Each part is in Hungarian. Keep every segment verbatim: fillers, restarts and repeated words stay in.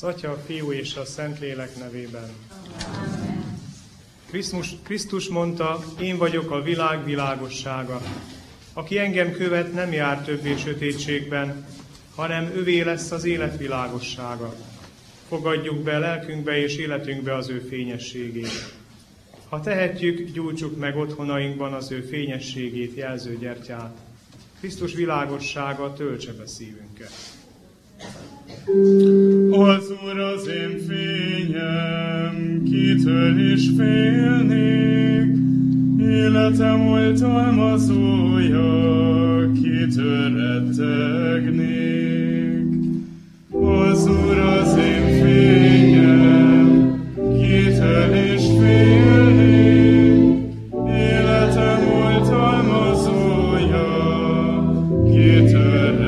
Az Atya, a Fiú és a Szentlélek nevében. Krisztus, Krisztus mondta, én vagyok a világ világossága. Aki engem követ, nem jár többé sötétségben, hanem övé lesz az élet világossága. Fogadjuk be lelkünkbe és életünkbe az ő fényességét. Ha tehetjük, gyújtsuk meg otthonainkban az ő fényességét jelző gyertyát. Krisztus világossága töltse be szívünket. Az Úr az én fényem, kitől is félnék, életem oltalmazója, kitől rettegnék. Az Úr az én fényem, kitől is félnék, életem oltalmazója, kitől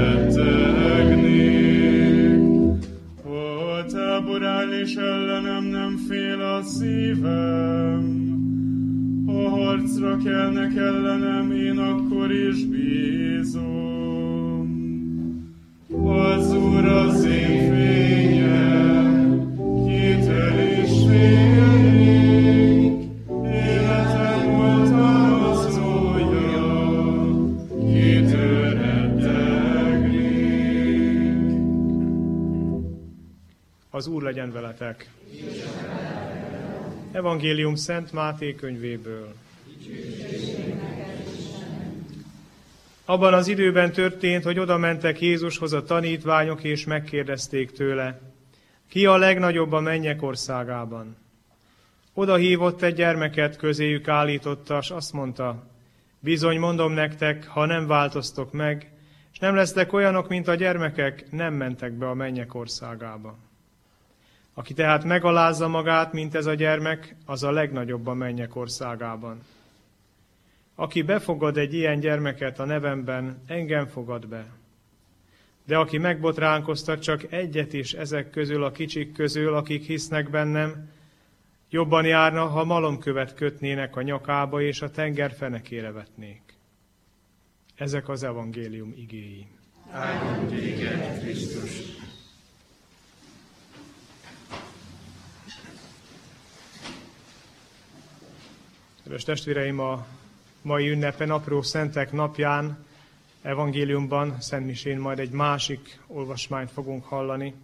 rettegnék. Ó, táborálás ellenem nem fél a szívem, ha harcra kelnek ellenem, én akkor is bízom. Az Úr az én fényem, kitől is félnék, életem oltalmazója, kitől rettegnék. Az Úr legyen veletek! Evangélium Szent Máté könyvéből. Abban az időben történt, hogy oda mentek Jézushoz a tanítványok, és megkérdezték tőle, ki a legnagyobb a mennyek országában. Oda hívott egy gyermeket, közéjük állította, s azt mondta, bizony mondom nektek, ha nem változtok meg, és nem lesztek olyanok, mint a gyermekek, nem mentek be a mennyek országába. Aki tehát megalázza magát, mint ez a gyermek, az a legnagyobb a mennyek országában. Aki befogad egy ilyen gyermeket a nevemben, engem fogad be. De aki megbotránkoztat csak egyet is ezek közül a kicsik közül, akik hisznek bennem, jobban járna, ha malomkövet kötnének a nyakába, és a tenger fenekére vetnék. Ezek az evangélium igéi. Áldunk téged, Krisztus! Kedves testvéreim, a mai ünnepen, apró szentek napján, evangéliumban, szentmisén majd egy másik olvasmányt fogunk hallani.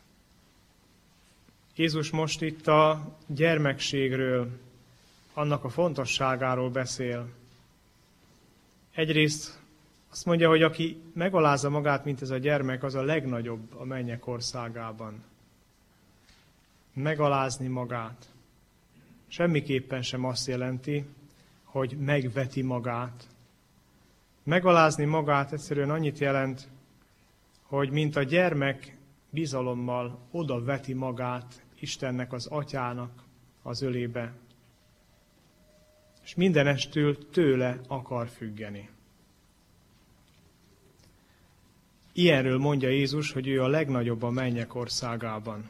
Jézus most itt a gyermekségről, annak a fontosságáról beszél. Egyrészt azt mondja, hogy aki megalázza magát, mint ez a gyermek, az a legnagyobb a mennyek országában. Megalázni magát. Semmiképpen sem azt jelenti, hogy megveti magát. Megalázni magát egyszerűen annyit jelent, hogy mint a gyermek bizalommal oda veti magát Istennek, az Atyának az ölébe, és mindenestül tőle akar függeni. Ilyenről mondja Jézus, hogy ő a legnagyobb a mennyek országában.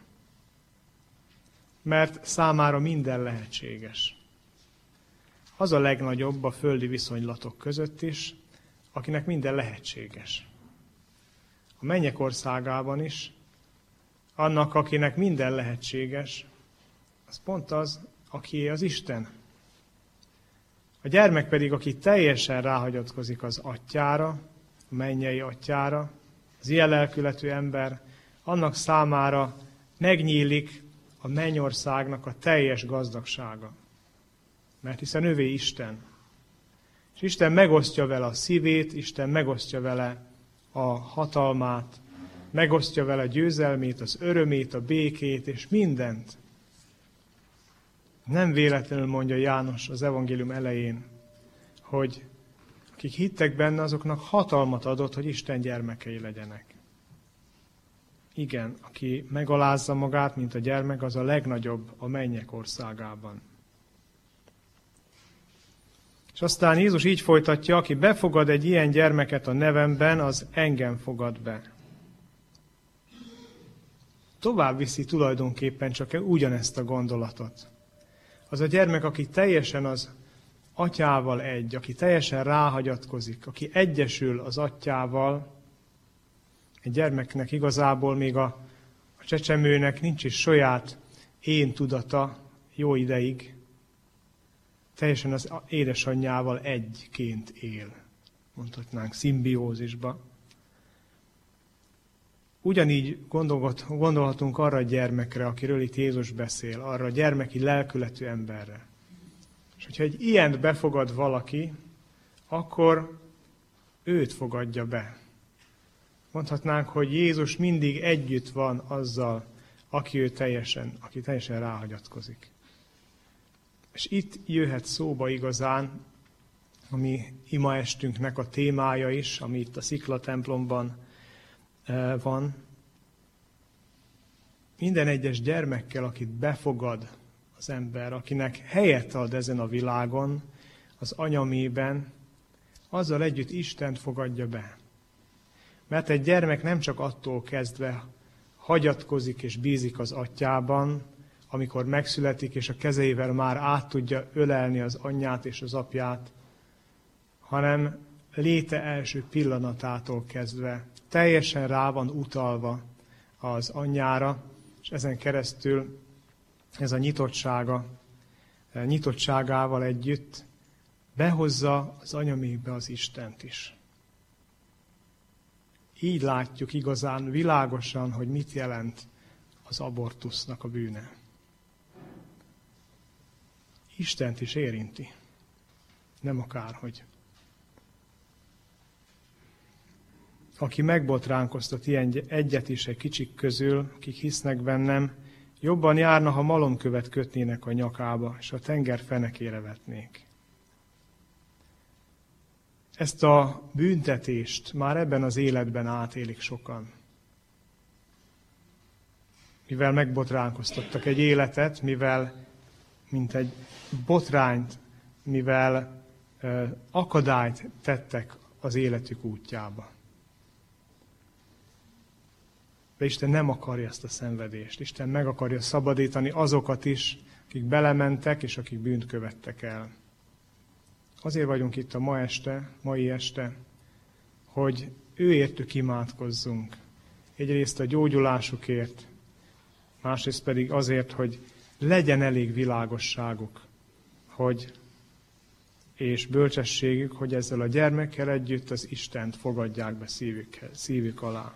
Mert számára minden lehetséges. Az a legnagyobb a földi viszonylatok között is, akinek minden lehetséges. A mennyek országában is, annak, akinek minden lehetséges, az pont az, aki az Isten. A gyermek pedig, aki teljesen ráhagyatkozik az Atyára, a mennyei Atyára, az ilyen lelkületű ember, annak számára megnyílik a mennyországnak a teljes gazdagsága. Mert hiszen ővé Isten. És Isten megosztja vele a szívét, Isten megosztja vele a hatalmát, megosztja vele a győzelmét, az örömét, a békét, és mindent. Nem véletlenül mondja János az evangélium elején, hogy akik hittek benne, azoknak hatalmat adott, hogy Isten gyermekei legyenek. Igen, aki megalázza magát, mint a gyermek, az a legnagyobb a mennyek országában. És aztán Jézus így folytatja, aki befogad egy ilyen gyermeket a nevemben, az engem fogad be. Tovább viszi tulajdonképpen csak ugyanezt a gondolatot. Az a gyermek, aki teljesen az Atyával egy, aki teljesen ráhagyatkozik, aki egyesül az Atyával, egy gyermeknek igazából még a, a A csecsemőnek nincs is saját én tudata jó ideig, teljesen az édesanyjával egyként él, mondhatnánk, szimbiózisba. Ugyanígy gondolhatunk arra a gyermekre, akiről itt Jézus beszél, arra a gyermeki lelkületű emberre. És hogyha egy ilyent befogad valaki, akkor őt fogadja be. Mondhatnánk, hogy Jézus mindig együtt van azzal, aki ő teljesen, aki teljesen ráhagyatkozik. És itt jöhet szóba igazán, ami imaestünknek a témája is, ami itt a Szikla templomban van. Minden egyes gyermekkel, akit befogad az ember, akinek helyet ad ezen a világon, az anyamében, azzal együtt Istent fogadja be. Mert egy gyermek nem csak attól kezdve hagyatkozik és bízik az atyában, amikor megszületik, és a kezeivel már át tudja ölelni az anyját és az apját, hanem léte első pillanatától kezdve teljesen rá van utalva az anyjára, és ezen keresztül ez a nyitottsága, nyitottságával együtt behozza az anyamékbe az Istent is. Így látjuk igazán világosan, hogy mit jelent az abortusznak a bűne. Istent is érinti. Nem akárhogy. Aki megbotránkoztat ilyen egyet is egy kicsik közül, akik hisznek bennem, jobban járna, ha malomkövet kötnének a nyakába, és a tenger fenekére vetnék. Ezt a büntetést már ebben az életben átélik sokan. Mivel megbotránkoztattak egy életet, mivel mint egy botrányt, mivel ö, akadályt tettek az életük útjába. De Isten nem akarja ezt a szenvedést. Isten meg akarja szabadítani azokat is, akik belementek, és akik bűnt követtek el. Azért vagyunk itt a ma este, mai este, hogy őértük imádkozzunk. Egyrészt a gyógyulásukért, másrészt pedig azért, hogy legyen elég világosságuk, hogy, és bölcsességük, hogy ezzel a gyermekkel együtt az Istent fogadják be szívük, szívük alá.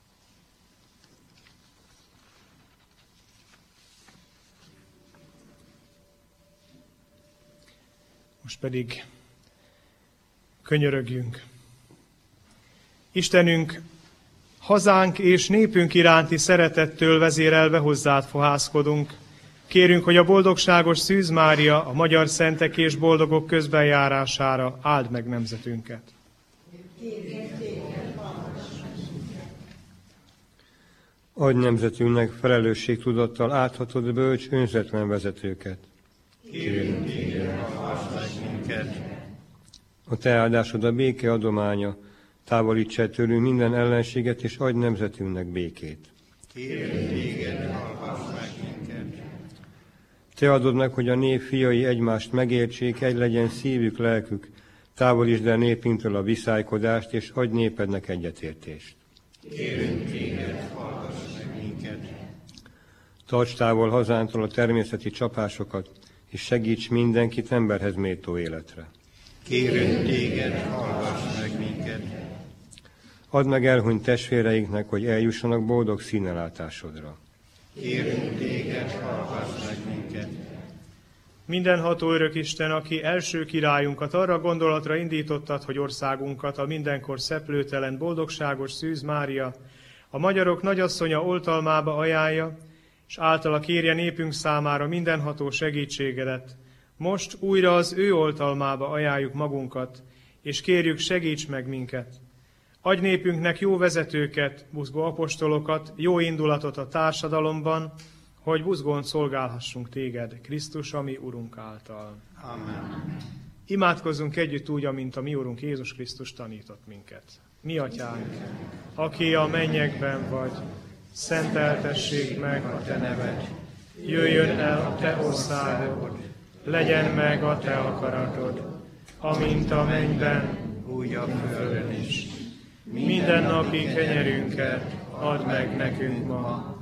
Most pedig könyörögjünk. Istenünk, hazánk és népünk iránti szeretettől vezérelve hozzád fohászkodunk. Kérünk, hogy a boldogságos Szűz Mária, a magyar szentek és boldogok közbenjárására áld meg nemzetünket. Adj nemzetünknek felelősségtudattal áthatod bölcs, önzetlen vezetőket. Kérünk téged, hallgass minket. A te áldásod a béke adománya, távolíts el tőlünk minden ellenséget, és adj nemzetünknek békét. Kérünk téged, hallgass meg minket. Te adod meg, hogy a nép fiai egymást megértsék, egy legyen szívük, lelkük, távolítsd el népünktől a viszálykodást, és adj népednek egyetértést. Kérünk téged, hallgass meg minket. Tarts távol hazántól a természeti csapásokat, és segíts mindenkit emberhez méltó életre. Kérünk téged, hallgass meg minket. Add meg elhunyt testvéreinknek, hogy eljussanak boldog színelátásodra. Kérünk téged, hallgass meg minket. Mindenható örök Isten, aki első királyunkat arra gondolatra indítottad, hogy országunkat a mindenkor szeplőtelen, boldogságos Szűz Mária, a magyarok nagyasszonya oltalmába ajánlja, és általa kérje népünk számára mindenható segítségedet. Most újra az ő oltalmába ajánljuk magunkat, és kérjük, segíts meg minket. Adj népünknek jó vezetőket, buzgó apostolokat, jó indulatot a társadalomban, hogy buzgón szolgálhassunk téged, Krisztus, a mi Urunk által. Amen. Imádkozzunk együtt úgy, amint a mi Urunk Jézus Krisztus tanított minket. Mi atyánk, aki a mennyekben vagy, szenteltessék meg a te neved, jöjjön el a te országod, legyen meg a te akaratod, amint a mennyben, úgy a földön is. Minden napi kenyerünket add meg nekünk ma,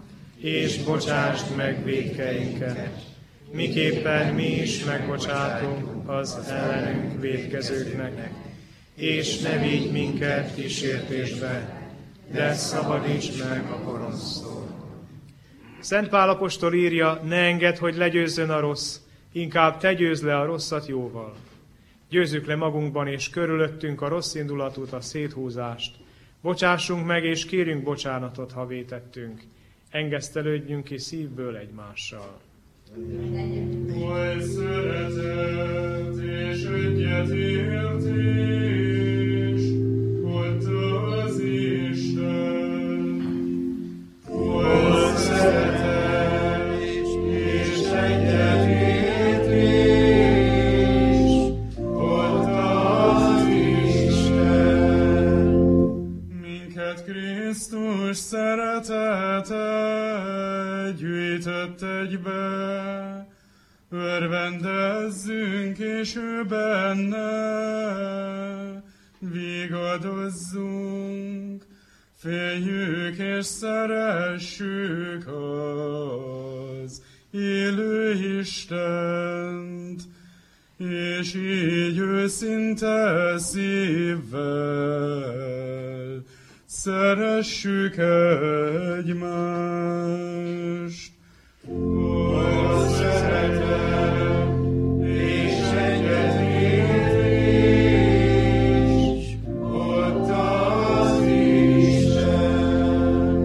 és bocsásd meg vétkeinket, miképpen mi is megbocsátunk az ellenünk vétkezőknek, és ne vigy minket kísértésbe, de szabadíts meg a gonosztól. Szent Pál apostol írja, ne engedd, hogy legyőzzön a rossz, inkább te győzd le a rosszat jóval. Győzzük le magunkban és körülöttünk a rossz indulatút, a széthúzást. Bocsássunk meg és kérjünk bocsánatot, ha vétettünk. Engesztelődjünk ki szívből egymással. Oly szeretet és egyetértés, adta az Isten. Oly szeretet és egyetértés, adta az Isten. Minket Krisztus szeretete gyűjtött egybe, örvendezzünk, és ő benne vigadozzunk, féljük és szeressük az élő Istent, és így őszinte szívvel szeressük egymást. Ó, szeretet és egyetértés, adta az Isten.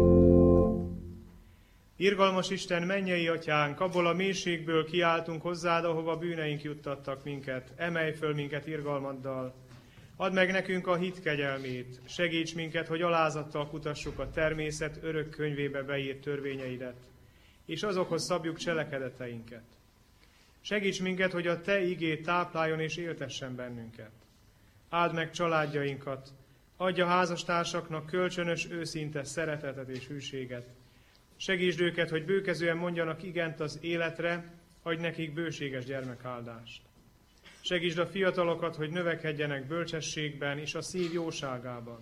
Irgalmas Isten, mennyei atyánk, abból a mélységből kiáltunk hozzád, ahova bűneink juttattak minket. Emelj föl minket irgalmaddal. Add meg nekünk a hit kegyelmét, segíts minket, hogy alázattal kutassuk a természet örök könyvébe beírt törvényeidet, és azokhoz szabjuk cselekedeteinket. Segíts minket, hogy a te igéd tápláljon és éltessen bennünket. Áld meg családjainkat, adj a házastársaknak kölcsönös, őszinte szeretetet és hűséget. Segítsd őket, hogy bőkezően mondjanak igent az életre, adj nekik bőséges gyermekáldást. Segítsd a fiatalokat, hogy növekedjenek bölcsességben és a szív jóságában.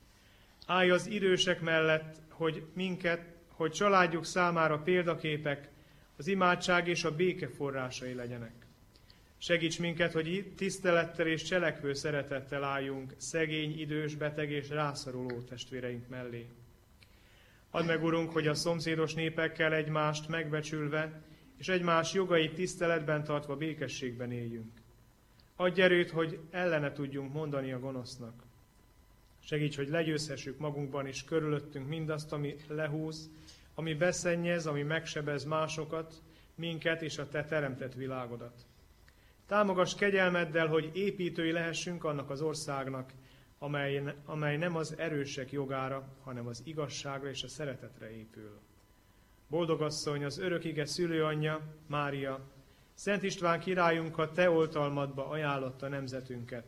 Állj az idősek mellett, hogy minket, hogy családjuk számára példaképek, az imádság és a béke forrásai legyenek. Segíts minket, hogy tisztelettel és cselekvő szeretettel álljunk szegény, idős, beteg és rászoruló testvéreink mellé. Add meg, Urunk, hogy a szomszédos népekkel egymást megbecsülve és egymás jogait tiszteletben tartva békességben éljünk. Adj erőt, hogy ellene tudjunk mondani a gonosznak. Segíts, hogy legyőzhessük magunkban és körülöttünk mindazt, ami lehúz, ami beszennyez, ami megsebez másokat, minket és a te teremtett világodat. Támogass kegyelmeddel, hogy építői lehessünk annak az országnak, amely, amely nem az erősek jogára, hanem az igazságra és a szeretetre épül. Boldog asszony, az örökige szülőanyja, Mária, Szent István királyunk a te oltalmadba ajánlotta nemzetünket.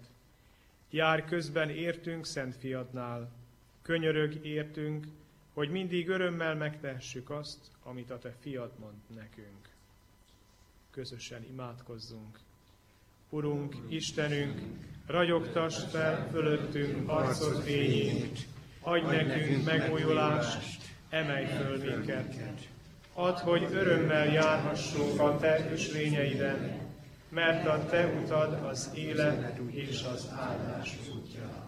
Jár közben értünk Szent Fiadnál, könyörög értünk, hogy mindig örömmel megtehessük azt, amit a te fiad mond nekünk. Közösen imádkozzunk. Urunk, Istenünk, ragyogtass fel fölöttünk arcod fényét, adj nekünk megújulást, emelj föl minket. Add, hogy örömmel járhassunk a te ösvényeiden, mert a te utad az élet és az áldás útja.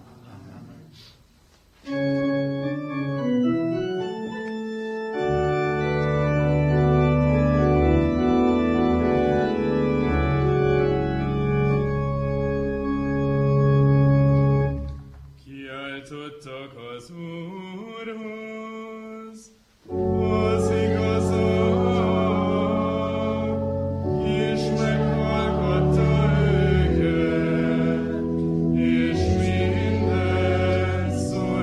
Kiáltottak az Úrhoz, az igazak, és meghallgatta őket, és minden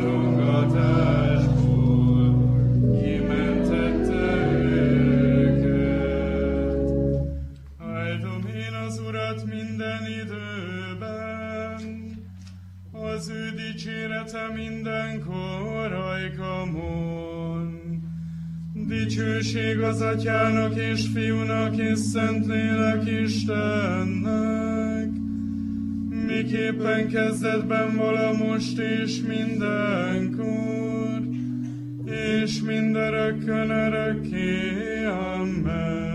szorongatásból kimentette őket. Áldom én az Urat minden időben, az ő dicsérete mindenkor ajkamon. Dicsőség az Atyának és Fiúnak és Szentlélek Istennek, miképpen kezdetben vala most és mindenkor, és mindörökkön örökké. Amen.